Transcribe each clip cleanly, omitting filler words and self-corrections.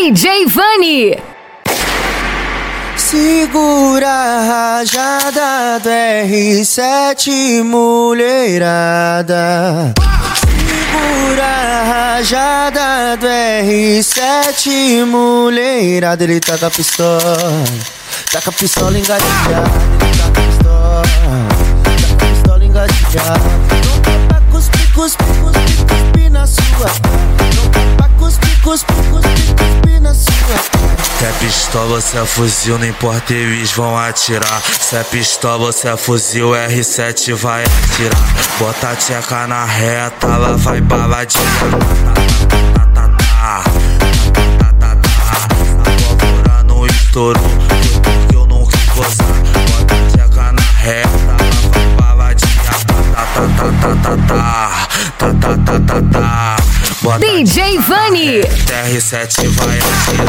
DJ Vani. Segura a rajada do R7, mulherada. Segura a rajada do R7, mulherada. Ele tá com a pistola, tá com a pistola engatilhada. Ele tá com a pistola, tá com a pistola engatilhada. Não quer pra cuspir, cuspir, cuspir, cuspir na sua cara. Não quer pra cuspir, cuspir, cuspir, cuspir na sua cara. Se é pistola, se é fuzil, não importa, eles vão atirar. Se é pistola, se é fuzil, R7 vai atirar. Bota a tcheca na reta, lá vai baladinha. A não estourou, foi porque eu não quis gozar. Bota a tcheca na reta, lá vai baladinha. DJ Vani. R7 vai atirar.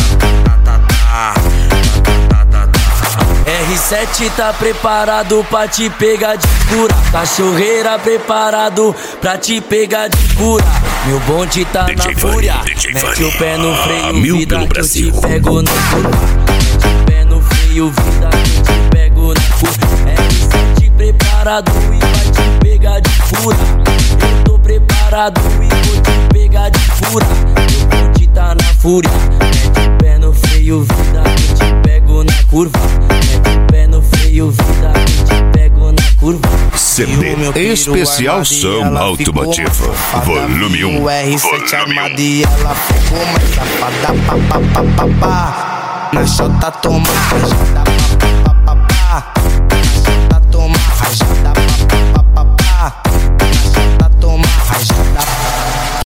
R7 tá preparado pra te pegar de cura. Cachorreira preparado pra te pegar de cura. Meu bonde tá DJ na fúria. DJ Mete Vani. o pé no freio, Mil vida, pelo que Brasil. eu te pego na curva. Mete o pé no freio, vida, que eu te pego na curva. R7 preparado e vai te pegar de fura. Eu tô preparado e vou te pegar de fura. Meu bonde tá na fúria. Mete o pé no freio, vida, que eu te pego na curva. Mete o pé no freio, vida, que eu te pego na curva. CD Especial Som Automotivo Volume 1. O R7 Volume 1. armada e ela ficou mais safada. Pá, pá, pá, pá, pá. Na chota toma rajada.